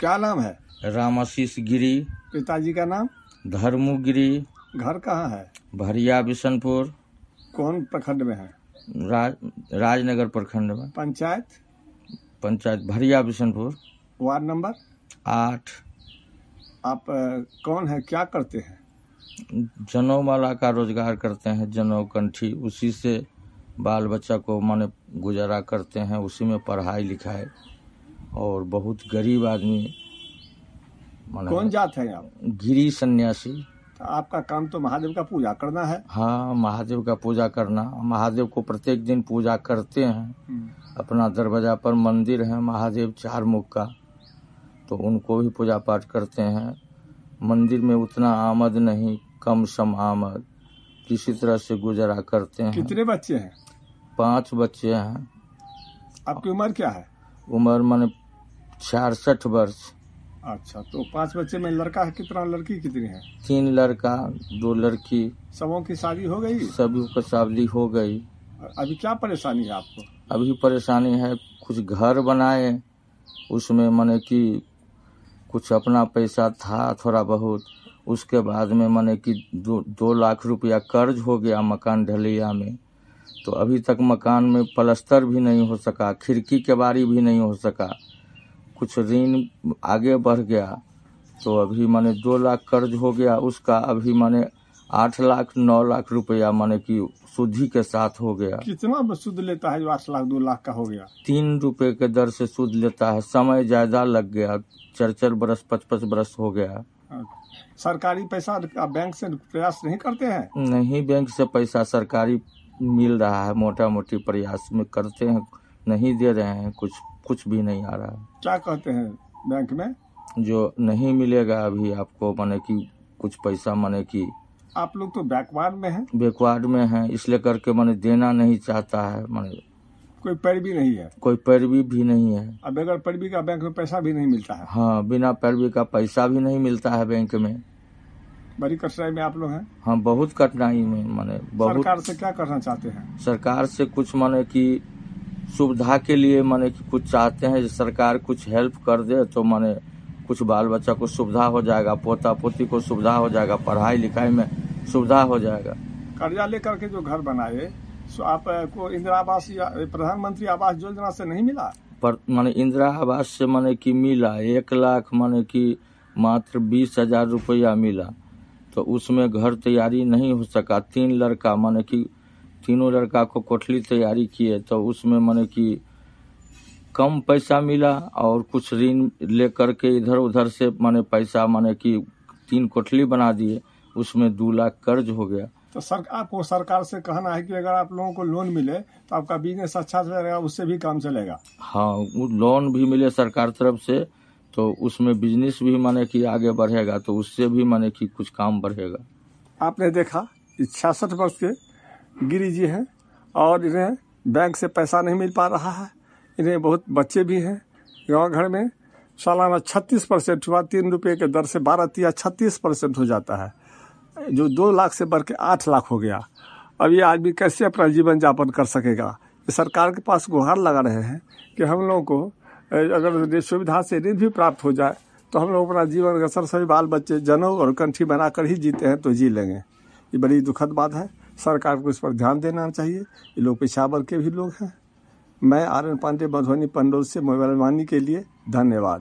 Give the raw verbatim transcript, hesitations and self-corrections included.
क्या नाम है? रामाशीष गिरी। पिताजी का नाम? धर्मू गिरी। घर कहाँ है? भरिया बिशनपुर। कौन प्रखंड में है? राज राजनगर प्रखंड में। पंचायत? पंचायत भरिया बिशनपुर। Ward number? आठ। आप अ, कौन है, क्या करते हैं? जनेऊ माला का रोजगार करते हैं, जनेऊ कंठी, उसी से बाल बच्चा को माने गुजारा करते हैं, उसी में पढ़ाई लिखाई। और बहुत गरीब आदमी। कौन जात है आप? गिरी सन्यासी। तो आपका काम तो महादेव का पूजा करना है। हाँ, महादेव का पूजा करना। महादेव को प्रत्येक दिन पूजा करते हैं। अपना दरवाजा पर मंदिर है महादेव चार मुख का, तो उनको भी पूजा पाठ करते हैं। मंदिर में उतना आमद नहीं, कम सम आमद, किसी तरह से गुजारा करते हैं। कितने बच्चे हैं? पांच बच्चे हैं। आपकी उम्र क्या है? उम्र माने छियासठ वर्ष। अच्छा, तो पांच बच्चे में लड़का है कितना, लड़की कितनी है? तीन लड़का दो लड़की। सबों की शादी हो गई? सभी को शादी हो गई। अभी क्या परेशानी है आपको? अभी परेशानी है, कुछ घर बनाए, उसमें माने कि कुछ अपना पैसा था थोड़ा बहुत, उसके बाद में माने कि दो दो लाख रुपया कर्ज हो गया मकान ढलैया में। तो अभी तक मकान में प्लास्टर भी नहीं हो सका, खिड़की केबाड़ी भी नहीं हो सका। कुछ ऋण आगे बढ़ गया, तो अभी माने दो लाख कर्ज हो गया उसका। अभी माने आठ लाख नौ लाख रुपया माने कि शुद्धि के साथ हो गया। कितना सूद लेता है जो आठ लाख दो लाख का हो गया? तीन रुपए के दर से सूद लेता है। समय ज्यादा लग गया, चार चार बरस पच पच बरस हो गया। सरकारी पैसा आप बैंक से प्रयास नहीं करते हैं? नहीं, बैंक से पैसा सरकारी मिल रहा है, मोटा मोटी प्रयास में करते हैं, नहीं दे रहे हैं, कुछ कुछ भी नहीं आ रहा है। क्या कहते हैं बैंक में? जो नहीं मिलेगा अभी आपको, माने कि कुछ पैसा, माने कि आप लोग तो बैकवर्ड में हैं। बैकवर्ड में हैं, इसलिए करके माने देना नहीं चाहता है। माने कोई पैरवी नहीं है? कोई पैरवी भी नहीं है। अब बगैर पैरवी का बैंक में पैसा भी नहीं मिलता है? हाँ, बिना पैरवी का पैसा भी नहीं मिलता है बैंक में। बड़ी कठिनाई में आप लोग हैं। हाँ, बहुत कठिनाई में, माने बहुत। सरकार से क्या करना चाहते हैं? सरकार से कुछ माने कि सुविधा के लिए माने कि कुछ चाहते हैं, सरकार कुछ हेल्प कर दे तो माने कुछ बाल बच्चा को सुविधा हो जाएगा, पोता पोती को सुविधा हो जाएगा, पढ़ाई लिखाई में सुविधा हो जाएगा। कर्जा लेकर के जो घर बनाए, सो आपको इंदिरा आवास या प्रधानमंत्री आवास योजना से नहीं मिला? पर माने इंदिरा आवास से माने कि मिला एक लाख माने कि मात्र बीस हजार रुपया मिला, तो उसमें घर तैयारी नहीं हो सका। तीन लड़का माने कि तीनों लड़का को कोठली तैयारी किए, तो उसमें माने कि कम पैसा मिला। और कुछ ऋण लेकर के इधर उधर से माने पैसा माने कि तीन कोठली बना दिए, उसमें दो लाख कर्ज हो गया। तो सरकार को सरकार से कहना है कि अगर आप लोगों को लोन मिले तो आपका बिजनेस अच्छा चलेगा, उससे भी काम चलेगा। हाँ, वो लोन भी मिले सरकार तरफ से, तो उसमें बिजनेस भी माने कि आगे बढ़ेगा, तो उससे भी माने कि कुछ काम बढ़ेगा। आपने देखा छियासठ वर्ष के गिरी जी हैं और इन्हें बैंक से पैसा नहीं मिल पा रहा है। इन्हें बहुत बच्चे भी हैं। गाँव घर में सालाना छत्तीस परसेंट हुआ, तीन रुपये के दर से बारह तिया छत्तीस परसेंट हो जाता है, जो दो लाख से बढ़ के आठ लाख हो गया। अब ये आदमी कैसे अपना जीवन यापन कर सकेगा? ये सरकार के पास गुहार लगा रहे हैं कि हम लोगों को अगर सुविधा से ऋण भी प्राप्त हो जाए तो हम लोग अपना जीवन अगर सभी बाल बच्चे जनेऊ और कंठी बनाकर ही जीते हैं तो जी लेंगे। ये बड़ी दुखद बात है, सरकार को इस पर ध्यान देना चाहिए। ये लोग पेशावर के भी लोग हैं। मैं आर एन पांडे, मधुबनी पंडोल से मोबाइल वाणी के लिए धन्यवाद।